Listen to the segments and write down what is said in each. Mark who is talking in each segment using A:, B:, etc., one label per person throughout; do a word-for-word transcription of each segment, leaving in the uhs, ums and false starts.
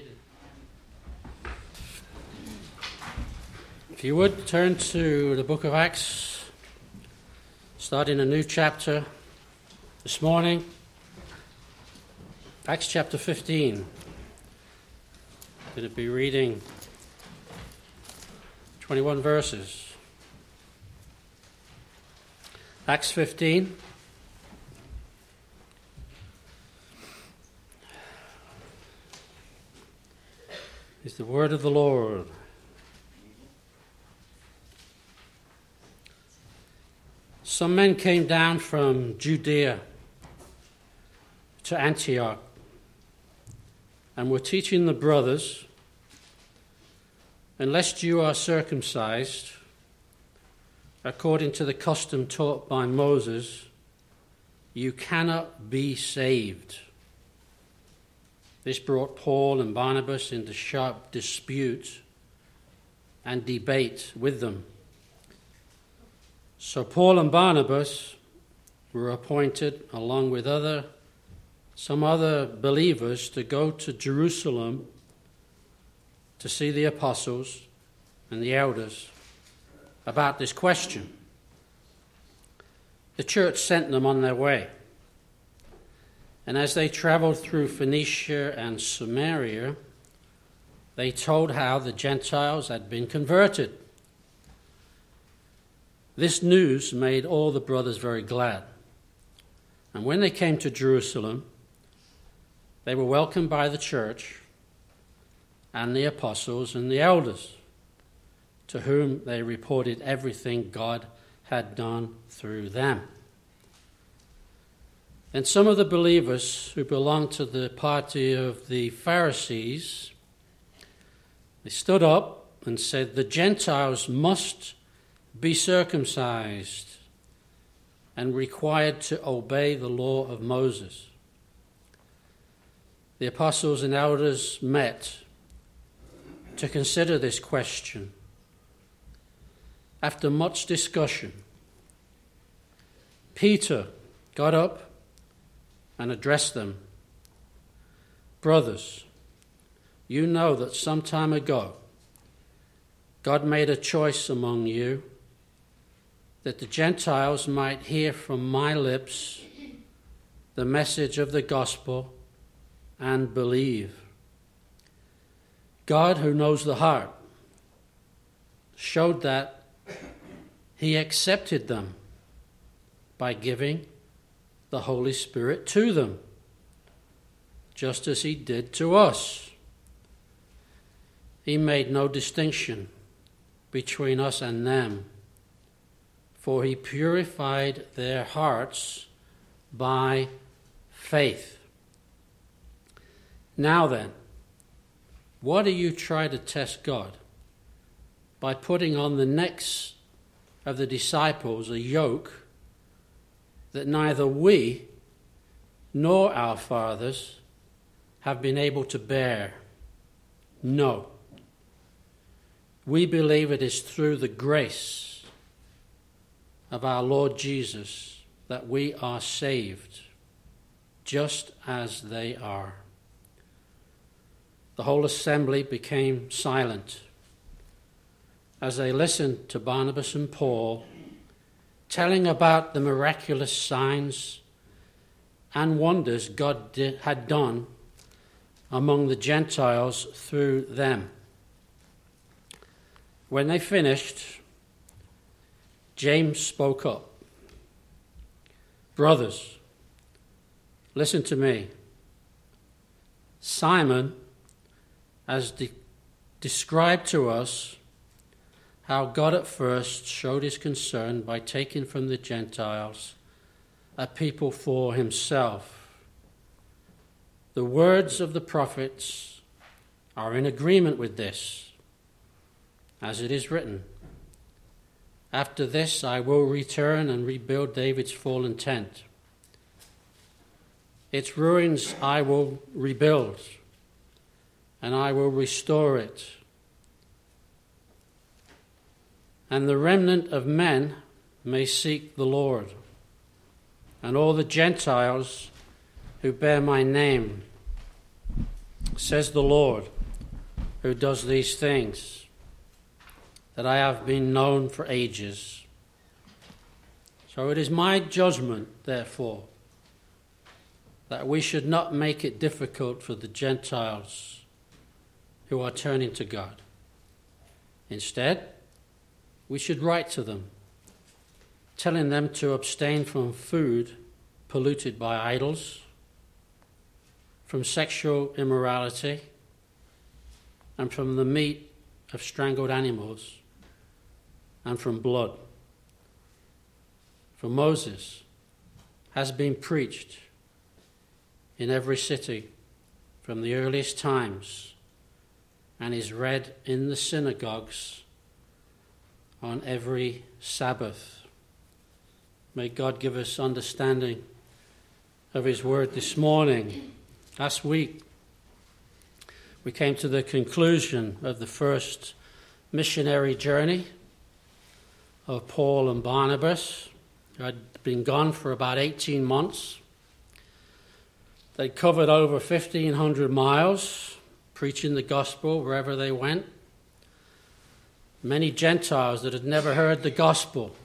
A: seated. If you would turn to the book of Acts, starting a new chapter this morning. Acts chapter fifteen. I'm going to be reading twenty-one verses. Acts fifteen. Is the word of the Lord. Some men came down from Judea to Antioch and were teaching the brothers, unless you are circumcised according to the custom taught by Moses, you cannot be saved. This brought Paul and Barnabas into sharp dispute and debate with them. So Paul and Barnabas were appointed, along with other some other believers, to go to Jerusalem to see the apostles and the elders about this question. The church sent them on their way. And as they traveled through Phoenicia and Samaria, they told how the Gentiles had been converted. This news made all the brothers very glad. And when they came to Jerusalem, they were welcomed by the church and the apostles and the elders, to whom they reported everything God had done through them. And some of the believers who belonged to the party of the Pharisees, they stood up and said, the Gentiles must be circumcised and required to obey the law of Moses. The apostles and elders met to consider this question. After much discussion, Peter got up and addressed them. Brothers, you know that some time ago God made a choice among you that the Gentiles might hear from my lips the message of the gospel and believe. God, who knows the heart, showed that he accepted them by giving the Holy Spirit to them, just as he did to us. He made no distinction between us and them, for he purified their hearts by faith. Now then, what do you try to test God? By putting on the necks of the disciples a yoke that neither we nor our fathers have been able to bear. No. We believe it is through the grace of our Lord Jesus that we are saved, just as they are. The whole assembly became silent as they listened to Barnabas and Paul telling about the miraculous signs and wonders God did, had done among the Gentiles through them. When they finished, James spoke up. Brothers, listen to me. Simon has de- described to us how God at first showed his concern by taking from the Gentiles a people for himself. The words of the prophets are in agreement with this, as it is written, after this I will return and rebuild David's fallen tent. Its ruins I will rebuild, and I will restore it. And the remnant of men may seek the Lord, and all the Gentiles who bear my name says the Lord, who does these things, that I have been known for ages. So it is my judgment, therefore, that we should not make it difficult for the Gentiles who are turning to God. Instead, we should write to them, telling them to abstain from food polluted by idols, from sexual immorality, and from the meat of strangled animals, and from blood. For Moses has been preached in every city from the earliest times, and is read in the synagogues on every Sabbath. May God give us understanding of his word this morning. Last week, we came to the conclusion of the first missionary journey of Paul and Barnabas, who had been gone for about eighteen months. They covered over fifteen hundred miles, preaching the gospel wherever they went. Many Gentiles that had never heard the gospel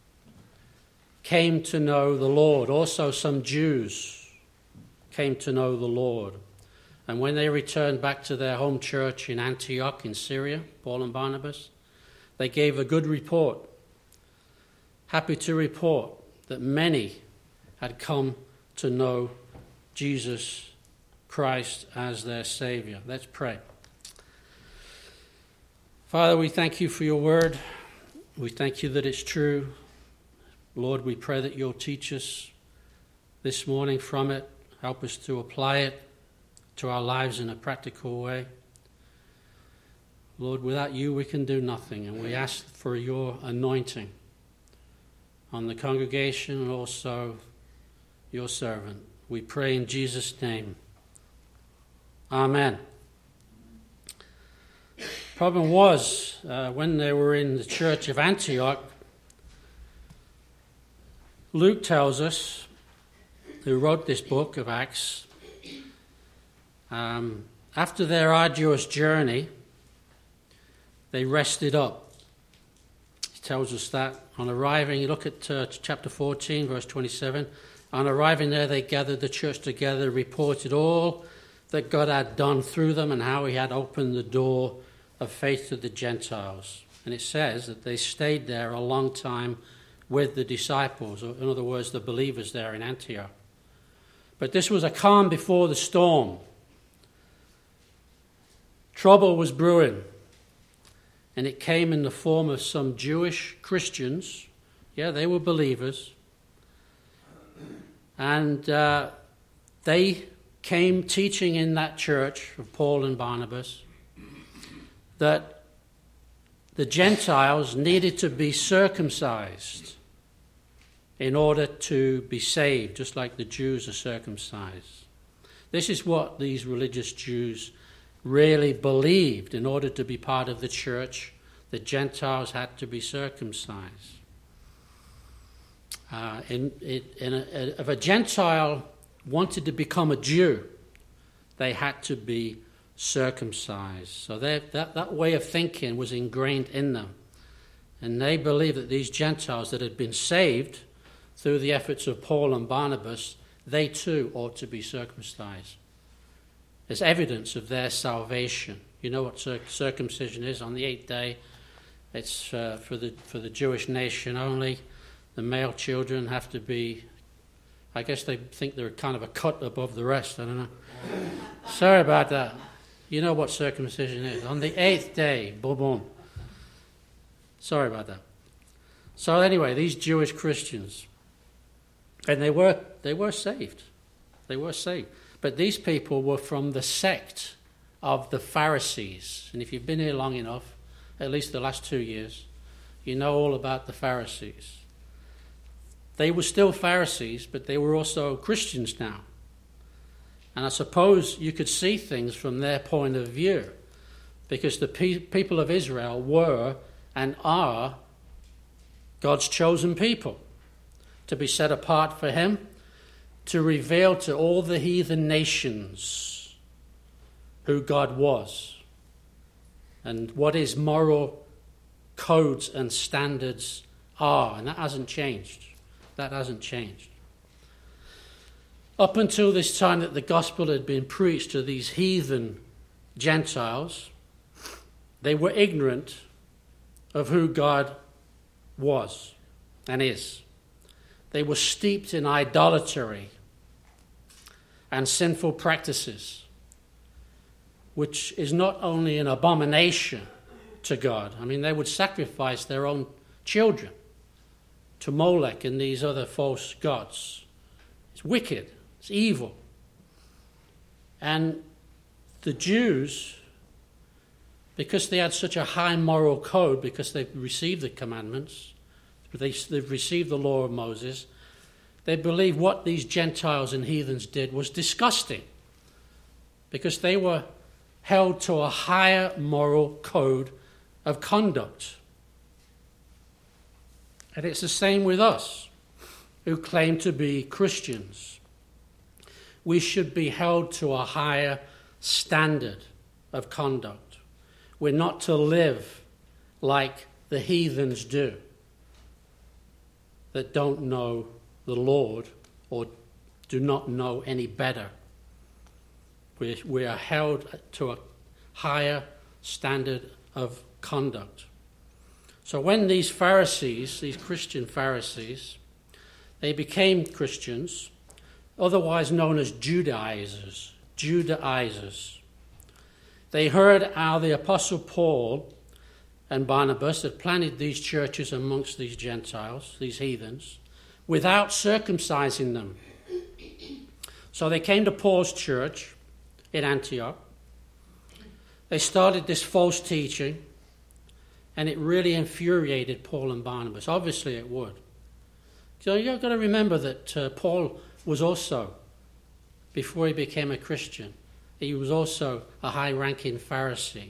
A: came to know the Lord. Also, some Jews came to know the Lord. And when they returned back to their home church in Antioch in Syria, Paul and Barnabas, they gave a good report. Happy to report that many had come to know Jesus Christ as their Savior. Let's pray. Father, we thank you for your word. We thank you that it's true. Lord, we pray that you'll teach us this morning from it. Help us to apply it to our lives in a practical way. Lord, without you we can do nothing, and we ask for your anointing on the congregation and also your servant. We pray in Jesus' name. Amen. Problem was, uh, when they were in the church of Antioch, Luke tells us, who wrote this book of Acts, um, after their arduous journey, they rested up. He tells us that on arriving, you look at uh, chapter fourteen, verse twenty-seven, on arriving there, they gathered the church together, reported all that God had done through them and how he had opened the door of faith to the Gentiles. And it says that they stayed there a long time with the disciples, or in other words, the believers there in Antioch. But this was a calm before the storm. Trouble was brewing, and it came in the form of some Jewish Christians. Yeah, they were believers. And uh, they came teaching in that church of Paul and Barnabas that the Gentiles needed to be circumcised in order to be saved, just like the Jews are circumcised. This is what these religious Jews really believed. In order to be part of the church, the Gentiles had to be circumcised. Uh, in, in, in a, if a Gentile wanted to become a Jew, they had to be circumcised. So that, that way of thinking was ingrained in them. And they believed that these Gentiles that had been saved through the efforts of Paul and Barnabas, they too ought to be circumcised. There's evidence of their salvation. You know what circumcision is? On the eighth day, it's uh, for the for the Jewish nation only. The male children have to be, I guess they think they're kind of a cut above the rest. I don't know. Sorry about that. You know what circumcision is. On the eighth day, boom, boom. Sorry about that. So anyway, these Jewish Christians, and they were they were saved. They were saved. But these people were from the sect of the Pharisees. And if you've been here long enough, at least the last two years, you know all about the Pharisees. They were still Pharisees, but they were also Christians now. And I suppose you could see things from their point of view, because the pe- people of Israel were and are God's chosen people to be set apart for him, to reveal to all the heathen nations who God was and what his moral codes and standards are, and that hasn't changed. That hasn't changed. Up until this time that the gospel had been preached to these heathen Gentiles, they were ignorant of who God was and is. They were steeped in idolatry and sinful practices, which is not only an abomination to God. I mean, they would sacrifice their own children to Molech and these other false gods. It's wicked. It's evil. And the Jews, because they had such a high moral code, because they've received the commandments, they, they've received the law of Moses, they believed what these Gentiles and heathens did was disgusting, because they were held to a higher moral code of conduct. And it's the same with us who claim to be Christians. We should be held to a higher standard of conduct. We're not to live like the heathens do, that don't know the Lord or do not know any better. We, we are held to a higher standard of conduct. So when these Pharisees, these Christian Pharisees, they became Christians, otherwise known as Judaizers, Judaizers. They heard how the Apostle Paul and Barnabas had planted these churches amongst these Gentiles, these heathens, without circumcising them. So they came to Paul's church in Antioch. They started this false teaching, and it really infuriated Paul and Barnabas. Obviously it would. So you've got to remember that uh, Paul was also, before he became a Christian, he was also a high-ranking Pharisee.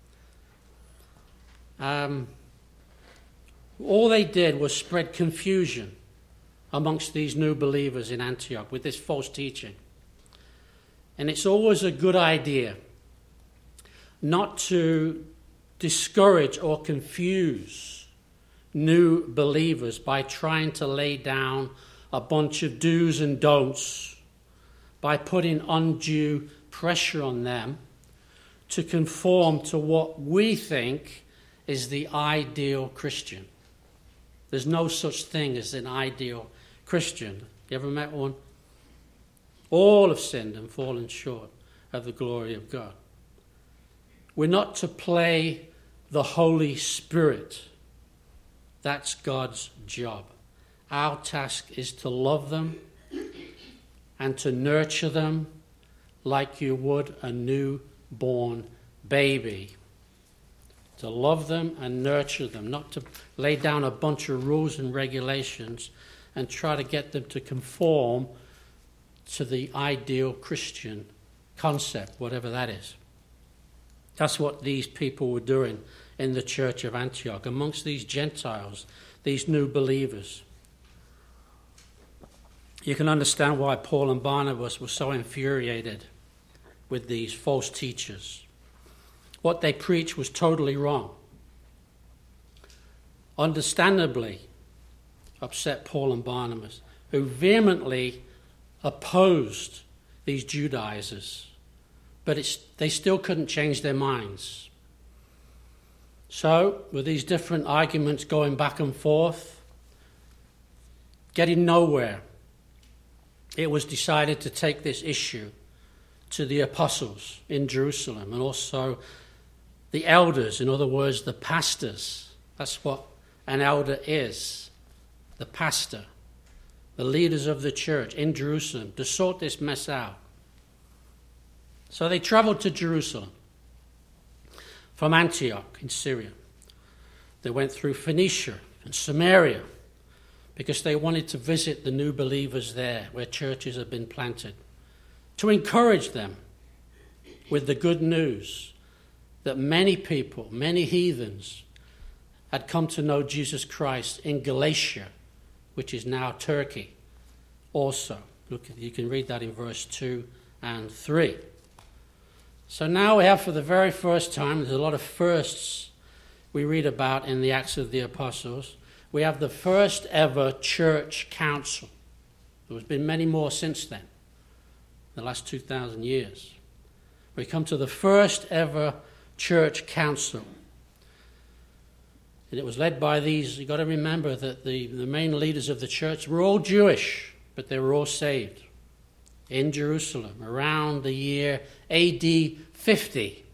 A: Um, all they did was spread confusion amongst these new believers in Antioch with this false teaching. And it's always a good idea not to discourage or confuse new believers by trying to lay down a bunch of do's and don'ts, by putting undue pressure on them to conform to what we think is the ideal Christian. There's no such thing as an ideal Christian. You ever met one? All have sinned and fallen short of the glory of God. We're not to play the Holy Spirit. That's God's job. Our task is to love them and to nurture them like you would a newborn baby. To love them and nurture them, not to lay down a bunch of rules and regulations and try to get them to conform to the ideal Christian concept, whatever that is. That's what these people were doing in the church of Antioch, amongst these Gentiles, these new believers. You can understand why Paul and Barnabas were so infuriated with these false teachers. What they preached was totally wrong. Understandably upset Paul and Barnabas, who vehemently opposed these Judaizers, but it's, they still couldn't change their minds. So, with these different arguments going back and forth, getting nowhere, it was decided to take this issue to the apostles in Jerusalem and also the elders, in other words, the pastors. That's what an elder is, the pastor, the leaders of the church in Jerusalem, to sort this mess out. So they traveled to Jerusalem from Antioch in Syria. They went through Phoenicia and Samaria because they wanted to visit the new believers there where churches had been planted, to encourage them with the good news that many people, many heathens, had come to know Jesus Christ in Galatia, which is now Turkey also. Look, you can read that in verse two and three. So now we have, for the very first time, there's a lot of firsts we read about in the Acts of the Apostles. We have the first ever church council. There's been many more since then, the last two thousand years. We come to the first ever church council. And it was led by these, you've got to remember that the, the main leaders of the church were all Jewish, but they were all saved in Jerusalem around the year A D fifty.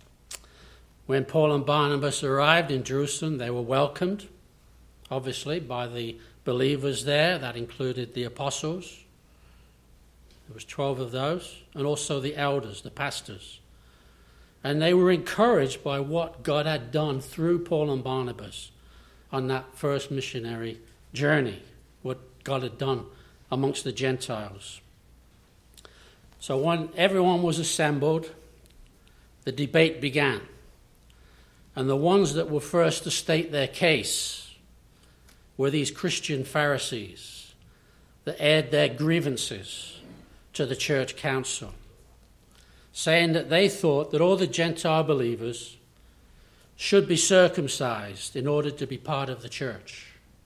A: When Paul and Barnabas arrived in Jerusalem, they were welcomed, obviously, by the believers there. That included the apostles. There was twelve of those, and also the elders, the pastors. And they were encouraged by what God had done through Paul and Barnabas on that first missionary journey, what God had done amongst the Gentiles. So when everyone was assembled, the debate began. And the ones that were first to state their case were these Christian Pharisees that aired their grievances to the church council, saying that they thought that all the Gentile believers should be circumcised in order to be part of the church.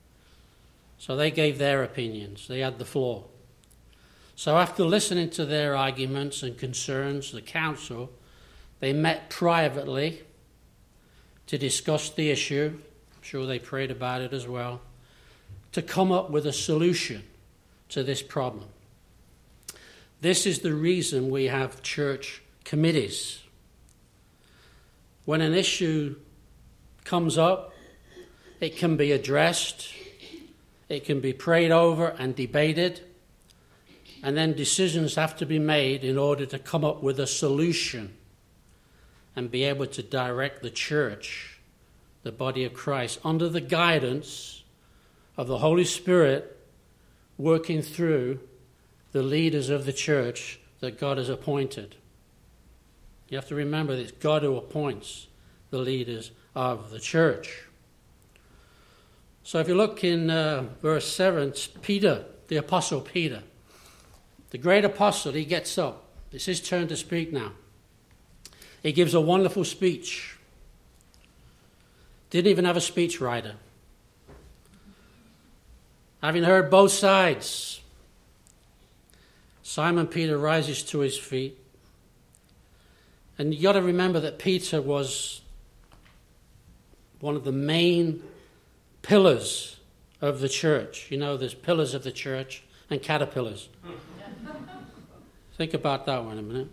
A: So they gave their opinions. They had the floor. So after listening to their arguments and concerns, the council, they met privately to discuss the issue. I'm sure they prayed about it as well, to come up with a solution to this problem. This is the reason we have church committees. When an issue comes up, it can be addressed, it can be prayed over and debated, and then decisions have to be made in order to come up with a solution and be able to direct the church, the body of Christ, under the guidance of the Holy Spirit working through the leaders of the church that God has appointed. You have to remember that it's God who appoints the leaders of the church. So if you look in uh, verse seven, it's Peter, the Apostle Peter. The great apostle, he gets up. It's his turn to speak now. He gives a wonderful speech. Didn't even have a speechwriter. Having heard both sides, Simon Peter rises to his feet. And you've got to remember that Peter was one of the main pillars of the church. You know, there's pillars of the church and caterpillars. Think about that one a minute.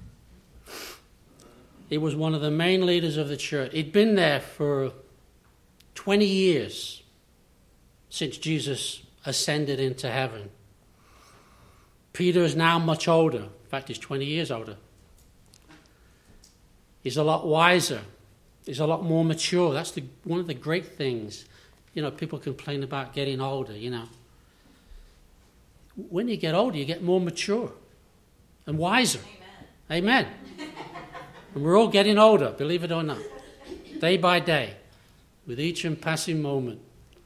A: He was one of the main leaders of the church. He'd been there for twenty years since Jesus ascended into heaven. Peter is now much older. In fact, he's twenty years older. He's a lot wiser. He's a lot more mature. That's the, one of the great things. You know, people complain about getting older, you know. When you get older, you get more mature and wiser. Amen. Amen. And we're all getting older, believe it or not, day by day, with each and passing moment.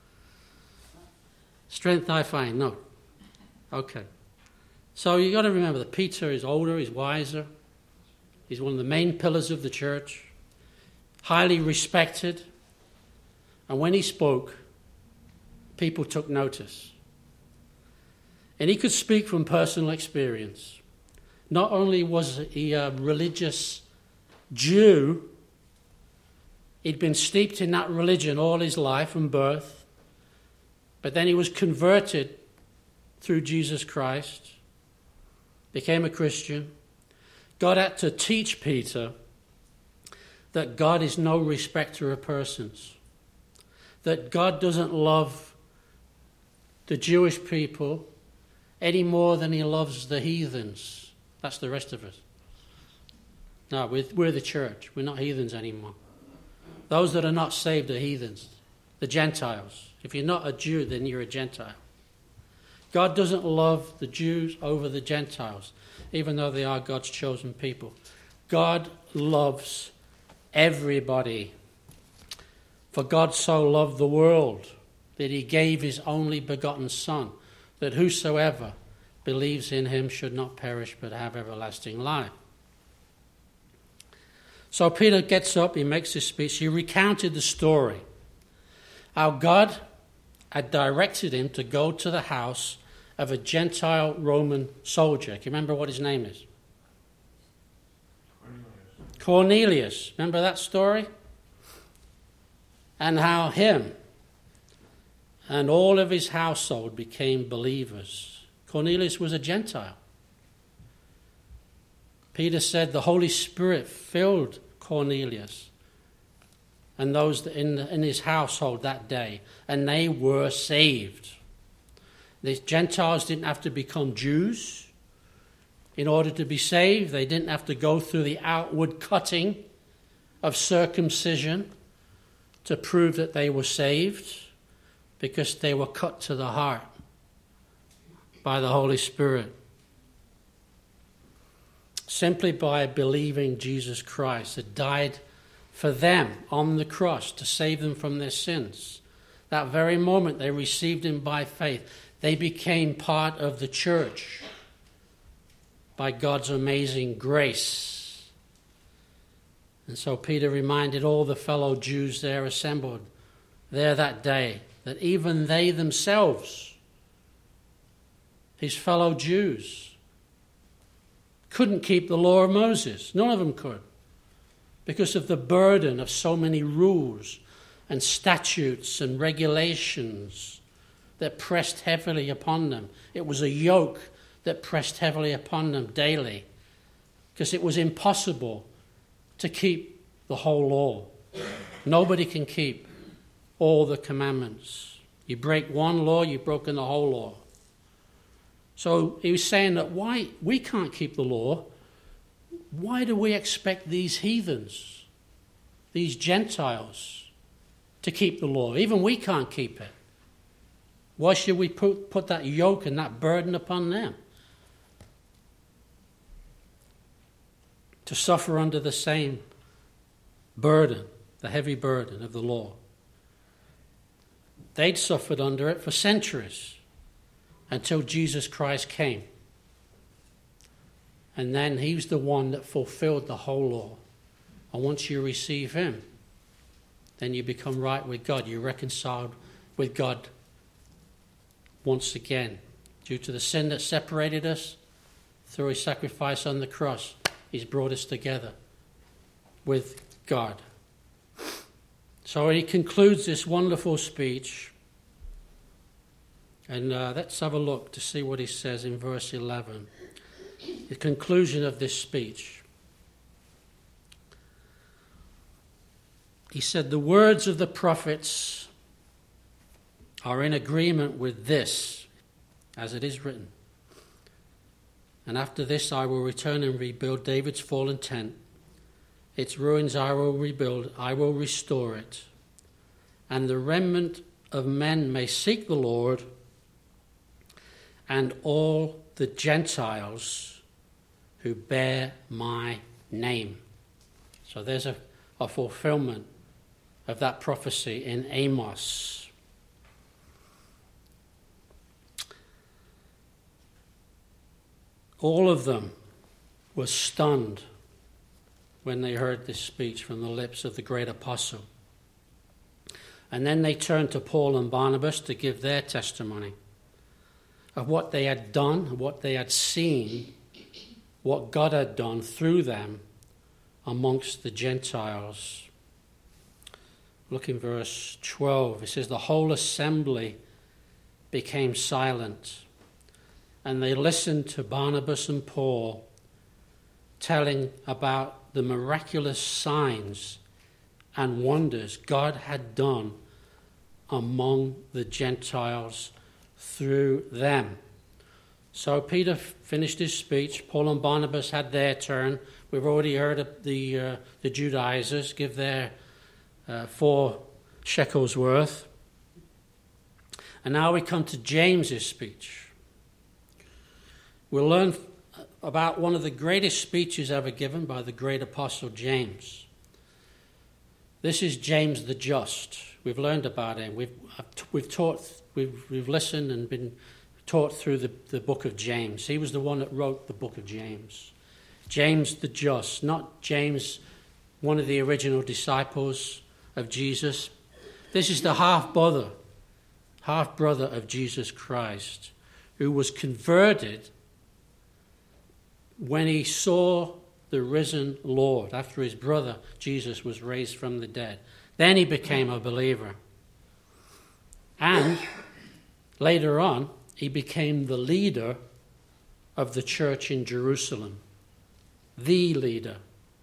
A: Strength I find, no. Okay. So you've got to remember that Peter is older, he's wiser. He's one of the main pillars of the church, highly respected. And when he spoke, people took notice. And he could speak from personal experience. Not only was he a religious Jew, he'd been steeped in that religion all his life from birth, but then he was converted through Jesus Christ, became a Christian. God had to teach Peter that God is no respecter of persons, that God doesn't love the Jewish people any more than he loves the heathens. That's the rest of us. No, we're, we're the church. We're not heathens anymore. Those that are not saved are heathens, the Gentiles. If you're not a Jew, then you're a Gentile. God doesn't love the Jews over the Gentiles, even though they are God's chosen people. God loves everybody. For God so loved the world that he gave his only begotten Son, that whosoever believes in him should not perish but have everlasting life. So Peter gets up, he makes this speech, he recounted the story. How God had directed him to go to the house of a Gentile Roman soldier. Can you remember what his name is? Cornelius. Cornelius. Remember that story? And how him and all of his household became believers. Cornelius was a Gentile. Peter said the Holy Spirit filled Cornelius and those in, in his household that day, and they were saved. The Gentiles didn't have to become Jews in order to be saved. They didn't have to go through the outward cutting of circumcision to prove that they were saved, because they were cut to the heart by the Holy Spirit. Simply by believing Jesus Christ had died for them on the cross to save them from their sins. That very moment they received him by faith. They became part of the church by God's amazing grace. And so Peter reminded all the fellow Jews there assembled there that day that even they themselves, his fellow Jews, couldn't keep the law of Moses. None of them could, because of the burden of so many rules and statutes and regulations that pressed heavily upon them. It was a yoke that pressed heavily upon them daily, because it was impossible to keep the whole law. Nobody can keep all the commandments. You break one law, you've broken the whole law. So he was saying that why we can't keep the law, why do we expect these heathens, these Gentiles, to keep the law? Even we can't keep it. Why should we put, put that yoke and that burden upon them? To suffer under the same burden, the heavy burden of the law. They'd suffered under it for centuries until Jesus Christ came. And then he was the one that fulfilled the whole law. And once you receive him, then you become right with God. You're reconciled with God once again. Due to the sin that separated us, through his sacrifice on the cross, he's brought us together with God. So he concludes this wonderful speech. And uh, let's have a look to see what he says in verse eleven. The conclusion of this speech. He said, the words of the prophets are in agreement with this, as it is written. And after this I will return and rebuild David's fallen tent. Its ruins I will rebuild, I will restore it. And the remnant of men may seek the Lord, and all the Gentiles who bear my name. So there's a, a fulfillment of that prophecy in Amos. All of them were stunned when they heard this speech from the lips of the great apostle. And then they turned to Paul and Barnabas to give their testimony of what they had done, what they had seen, what God had done through them amongst the Gentiles. Look in verse twelve. It says, the whole assembly became silent, and they listened to Barnabas and Paul telling about the miraculous signs and wonders God had done among the Gentiles through them. So Peter finished his speech. Paul and Barnabas had their turn. We've already heard of the uh, the Judaizers give their uh, four shekels worth. And now we come to James's speech. We'll learn about one of the greatest speeches ever given by the great apostle James. This is James the Just. We've learned about him. We've we've taught, we've we've listened and been taught through the, the book of James. He was the one that wrote the book of James. James the Just, not James one of the original disciples of Jesus. This is the half-brother, half-brother of Jesus Christ, who was converted when he saw the risen Lord after his brother Jesus was raised from the dead. Then he became a believer. And later on, he became the leader of the church in Jerusalem. The leader.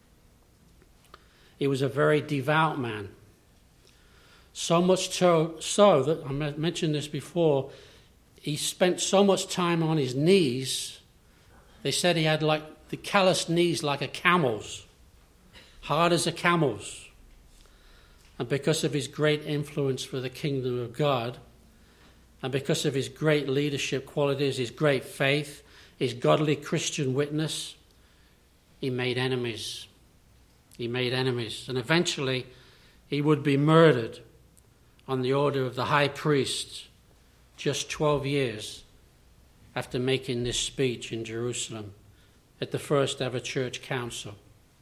A: He was a very devout man. So much so, so that, I mentioned this before, he spent so much time on his knees. They said he had like the calloused knees like a camel's, hard as a camel's. And because of his great influence for the kingdom of God, and because of his great leadership qualities, his great faith, his godly Christian witness, he made enemies. He made enemies. And eventually he would be murdered on the order of the high priest just twelve years after making this speech in Jerusalem at the first ever church council.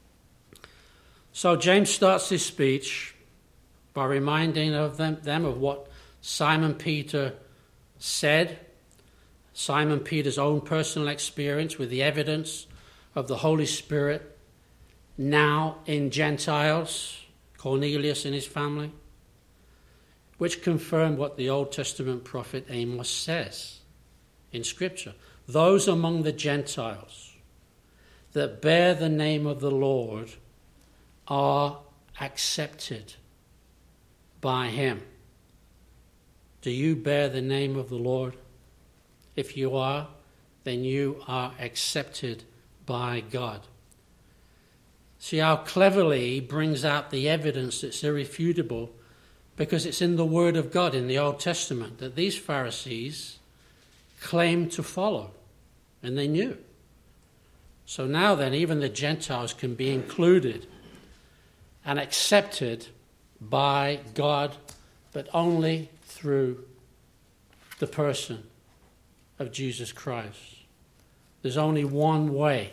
A: So James starts his speech by reminding of them, them of what Simon Peter said, Simon Peter's own personal experience with the evidence of the Holy Spirit now in Gentiles, Cornelius and his family, which confirmed what the Old Testament prophet Amos says in Scripture. Those among the Gentiles that bear the name of the Lord are accepted by him. Do you bear the name of the Lord? If you are, then you are accepted by God. See how cleverly he brings out the evidence that's irrefutable, because it's in the Word of God in the Old Testament that these Pharisees claimed to follow, and they knew. So now then, even the Gentiles can be included and accepted by God, but only through the person of Jesus Christ. There's only one way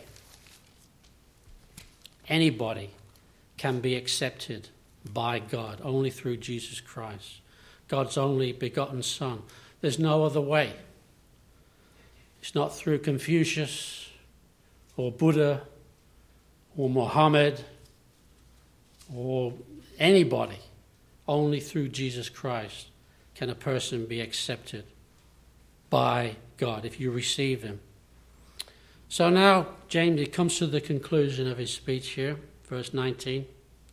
A: anybody can be accepted by God, only through Jesus Christ, God's only begotten Son. There's no other way. It's not through Confucius or Buddha or Muhammad or anybody. Only through Jesus Christ can a person be accepted by God if you receive him. So now James, he comes to the conclusion of his speech here, verse nineteen.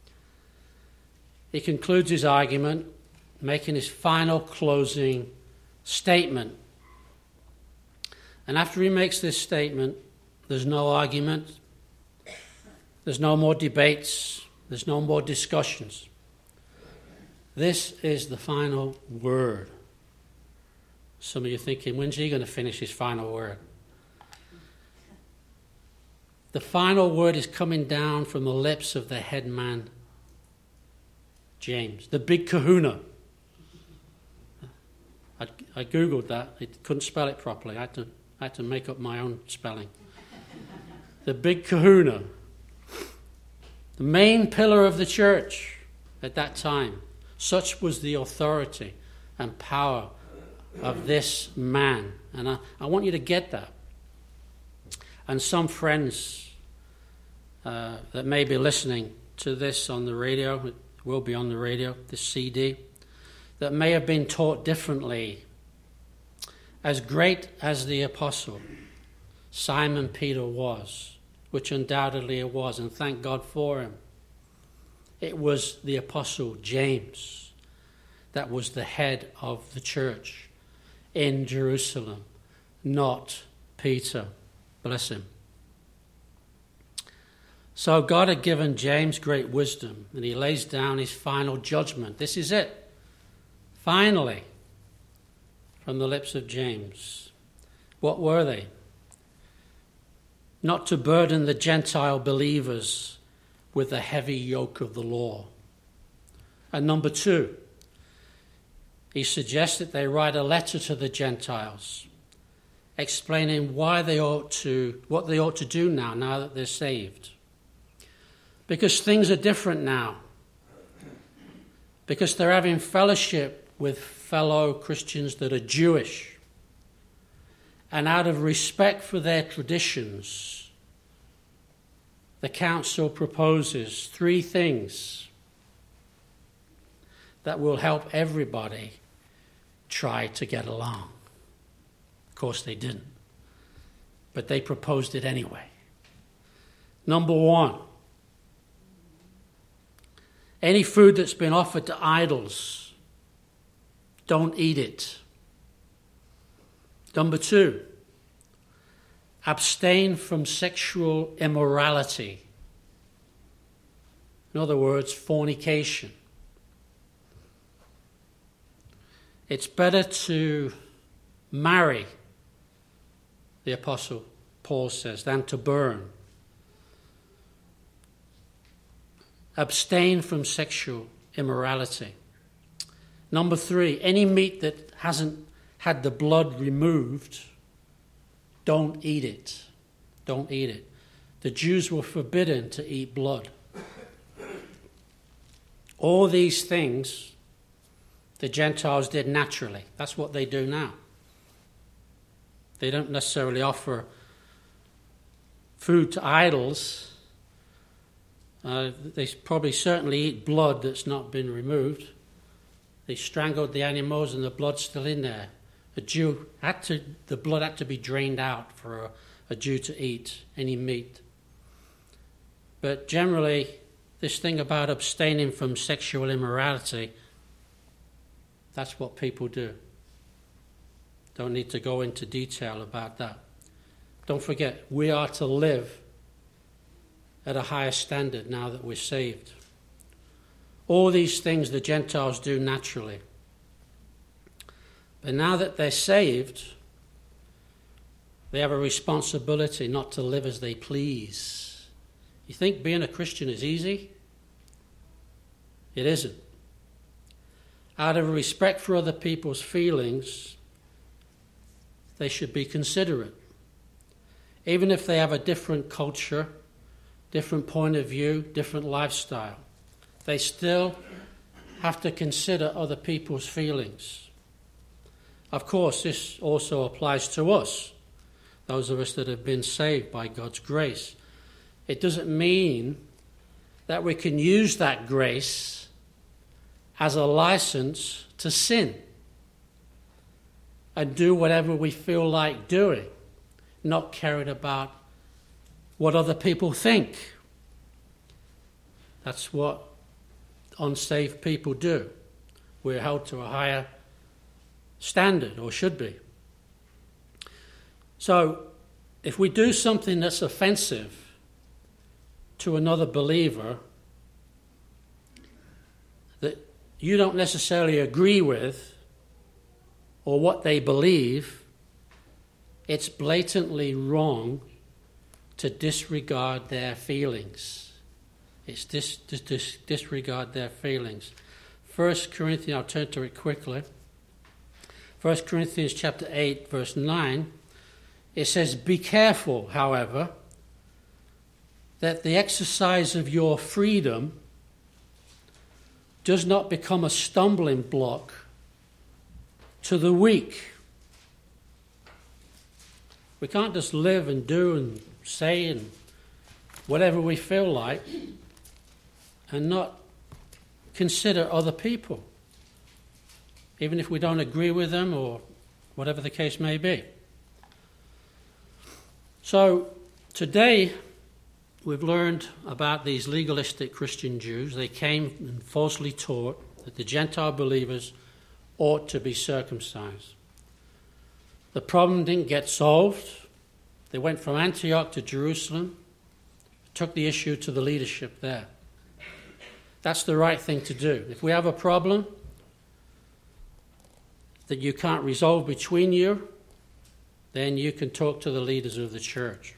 A: He concludes his argument, making his final closing statement. And after he makes this statement, there's no argument, there's no more debates, there's no more discussions. This is the final word. Some of you are thinking, when's he going to finish his final word? The final word is coming down from the lips of the head man, James, the big kahuna. I, I Googled that. I couldn't spell it properly. I had to, I had to make up my own spelling. The big kahuna, the main pillar of the church at that time. Such was the authority and power of this man. And I, I want you to get that. And some friends uh, that may be listening to this on the radio, it will be on the radio, this C D, that may have been taught differently. As great as the apostle Simon Peter was, which undoubtedly it was, and thank God for him, it was the apostle James that was the head of the church in Jerusalem, not Peter. Bless him. So God had given James great wisdom, and he lays down his final judgment. This is it. Finally, from the lips of James. What were they? Not to burden the Gentile believers with the heavy yoke of the law. And number two, he suggests that they write a letter to the Gentiles, explaining why they ought to, what they ought to do now, now that they're saved. Because things are different now. Because they're having fellowship with fellow Christians that are Jewish. And out of respect for their traditions, the council proposes three things that will help everybody try to get along. Of course they didn't, but they proposed it anyway. Number one, any food that's been offered to idols, don't eat it. Number two, abstain from sexual immorality. In other words, fornication. It's better to marry, the Apostle Paul says, than to burn. Abstain from sexual immorality. Number three, any meat that hasn't had the blood removed, don't eat it. Don't eat it. The Jews were forbidden to eat blood. All these things the Gentiles did naturally. That's what they do now. They don't necessarily offer food to idols. Uh, they probably certainly eat blood that's not been removed. They strangled the animals and the blood's still in there. A Jew had to, the blood had to be drained out for a, a Jew to eat any meat. But generally, this thing about abstaining from sexual immorality, that's what people do. Don't need to go into detail about that. Don't forget, we are to live at a higher standard now that we're saved. All these things the Gentiles do naturally. But now that they're saved, they have a responsibility not to live as they please. You think being a Christian is easy? It isn't. Out of respect for other people's feelings, they should be considerate. Even if they have a different culture, different point of view, different lifestyle, they still have to consider other people's feelings. Of course, this also applies to us, those of us that have been saved by God's grace. It doesn't mean that we can use that grace as a license to sin and do whatever we feel like doing, not caring about what other people think. That's what unsaved people do. We're held to a higher standard, or should be. So, if we do something that's offensive to another believer that you don't necessarily agree with or what they believe, it's blatantly wrong to disregard their feelings. It's dis, dis, dis, disregard their feelings. First Corinthians, I'll turn to it quickly. First Corinthians chapter eight, verse nine, it says, "Be careful, however, that the exercise of your freedom does not become a stumbling block to the weak." We can't just live and do and say and whatever we feel like and not consider other people, even if we don't agree with them or whatever the case may be. So today we've learned about these legalistic Christian Jews. They came and falsely taught that the Gentile believers ought to be circumcised. The problem didn't get solved. They went from Antioch to Jerusalem, took the issue to the leadership there. That's the right thing to do. If we have a problem that you can't resolve between you, then you can talk to the leaders of the church.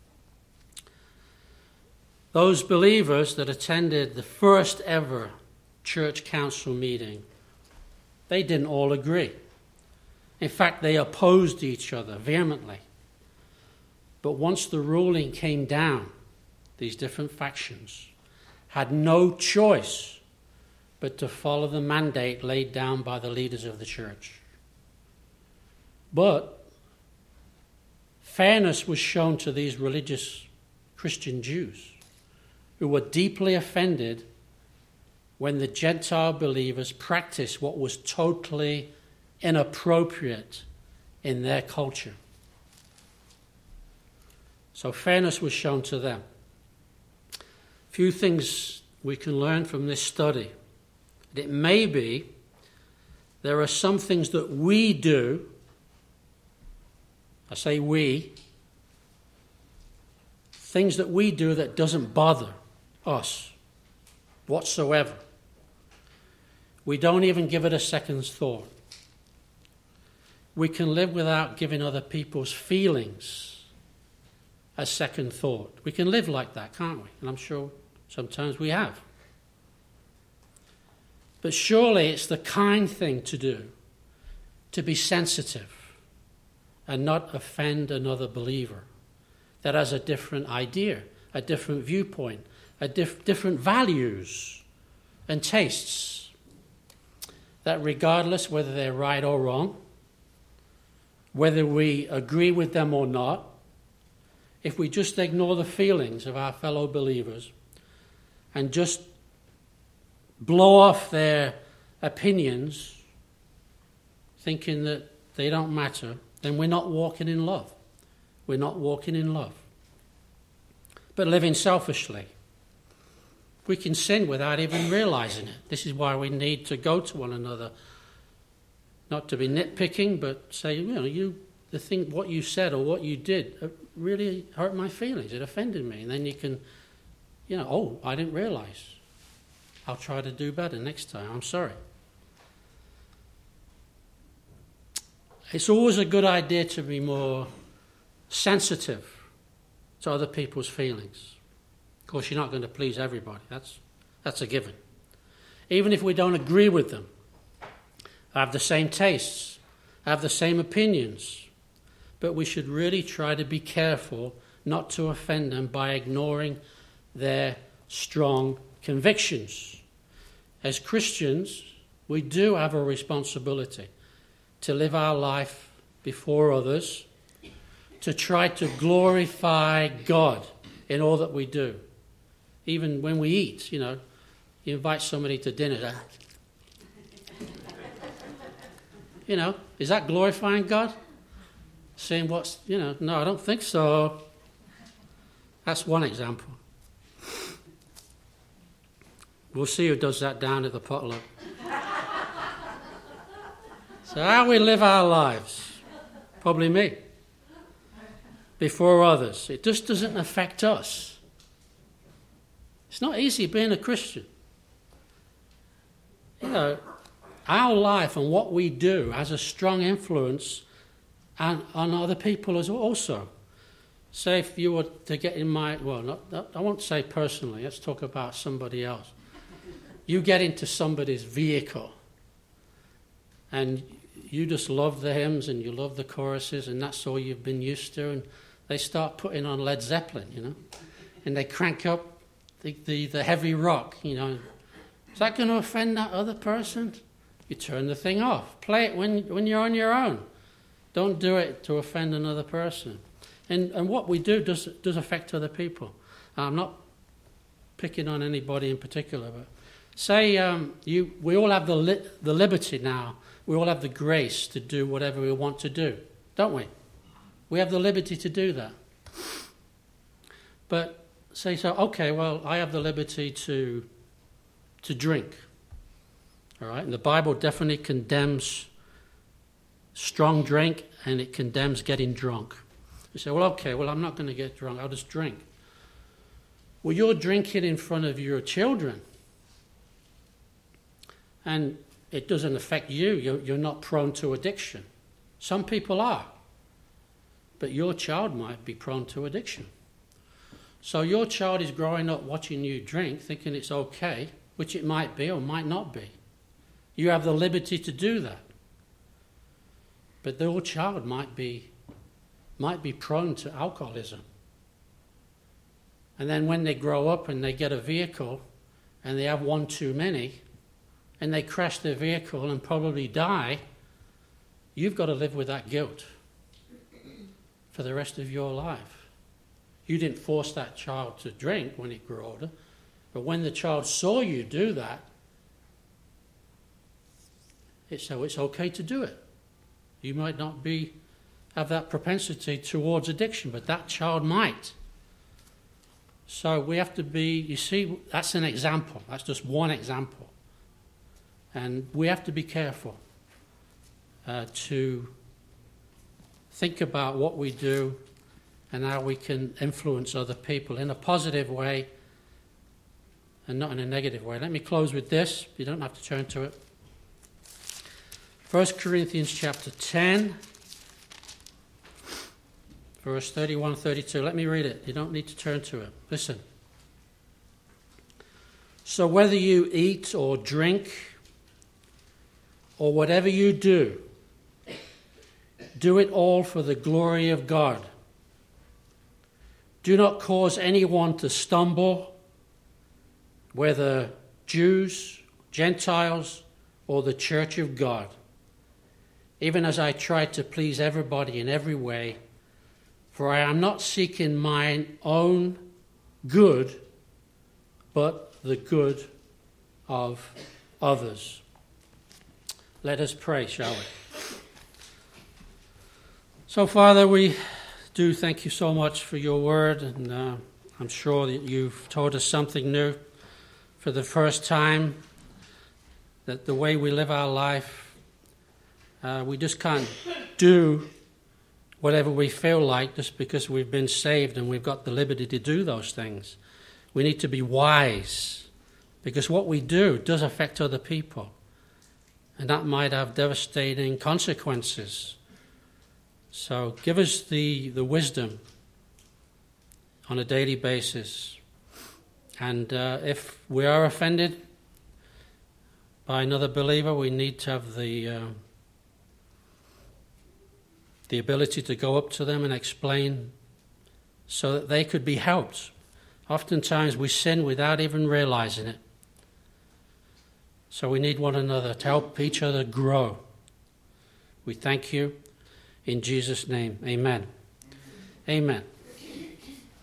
A: Those believers that attended the first ever church council meeting, they didn't all agree. In fact, they opposed each other vehemently. But once the ruling came down, these different factions, had no choice but to follow the mandate laid down by the leaders of the church. But fairness was shown to these religious Christian Jews who were deeply offended when the Gentile believers practiced what was totally inappropriate in their culture. So fairness was shown to them. Few things we can learn from this study. It may be there are some things that we do, I say we, things that we do that doesn't bother us whatsoever. We don't even give it a second's thought. We can live without giving other people's feelings a second thought. We can live like that, can't we? And I'm sure sometimes we have. But surely it's the kind thing to do, to be sensitive and not offend another believer that has a different idea, a different viewpoint, a diff- different values and tastes. That regardless whether they're right or wrong, whether we agree with them or not, if we just ignore the feelings of our fellow believers and just blow off their opinions, thinking that they don't matter, then we're not walking in love. We're not walking in love. But living selfishly. We can sin without even realizing it. This is why we need to go to one another. Not to be nitpicking, but say, you know, you the thing, what you said or what you did really hurt my feelings. It offended me. And then you can, you know, oh, I didn't realize. I'll try to do better next time. I'm sorry. It's always a good idea to be more sensitive to other people's feelings. Of course, you're not going to please everybody. That's that's a given. Even if we don't agree with them, have the same tastes, have the same opinions, but we should really try to be careful not to offend them by ignoring their strong convictions. As Christians, we do have a responsibility to live our life before others, to try to glorify God in all that we do. Even when we eat, you know, you invite somebody to dinner. You know, is that glorifying God? Saying what's, you know, no, I don't think so. That's one example. We'll see who does that down at the potluck. So how we live our lives, probably me, before others, it just doesn't affect us. It's not easy being a Christian. You know, our life and what we do has a strong influence on, on other people as also. Say if you were to get in my, well, not, I won't say personally, let's talk about somebody else. You get into somebody's vehicle and you just love the hymns and you love the choruses and that's all you've been used to, and they start putting on Led Zeppelin, you know, and they crank up the, the, the heavy rock, you know. Is that going to offend that other person? You turn the thing off. Play it when when you're on your own. Don't do it to offend another person. And and what we do does does affect other people. I'm not picking on anybody in particular, but say um, you we all have the li- the liberty now. We all have the grace to do whatever we want to do, don't we? We have the liberty to do that. But say so. Okay, well, I have the liberty to to drink. All right, and the Bible definitely condemns strong drink, and it condemns getting drunk. You say, well, okay, well, I'm not going to get drunk. I'll just drink. Well, you're drinking in front of your children, and it doesn't affect you. You're, you're not prone to addiction. Some people are, but your child might be prone to addiction. So your child is growing up watching you drink, thinking it's okay, which it might be or might not be. You have the liberty to do that. But your child might be might be prone to alcoholism. And then when they grow up and they get a vehicle and they have one too many, and they crash their vehicle and probably die, you've got to live with that guilt for the rest of your life. You didn't force that child to drink when he grew older, but when the child saw you do that, it's, so it's okay to do it. You might not be have that propensity towards addiction, but that child might. So we have to be, you see, that's an example. That's just one example. And we have to be careful uh, to think about what we do and how we can influence other people in a positive way and not in a negative way. Let me close with this. You don't have to turn to it. First Corinthians chapter ten, verse thirty-one, thirty-two. Let me read it. You don't need to turn to it. Listen. So whether you eat or drink or whatever you do, do it all for the glory of God. Do not cause anyone to stumble, whether Jews, Gentiles, or the church of God, even as I try to please everybody in every way, for I am not seeking mine own good, but the good of others. Let us pray, shall we? So, Father, we do thank you so much for your word, and uh, I'm sure that you've taught us something new for the first time, that the way we live our life, uh, we just can't do whatever we feel like just because we've been saved and we've got the liberty to do those things. We need to be wise, because what we do does affect other people, and that might have devastating consequences. So give us the, the wisdom on a daily basis. And uh, if we are offended by another believer, we need to have the uh, the ability to go up to them and explain so that they could be helped. Oftentimes we sin without even realizing it. So we need one another to help each other grow. We thank you in Jesus' name. Amen. Amen.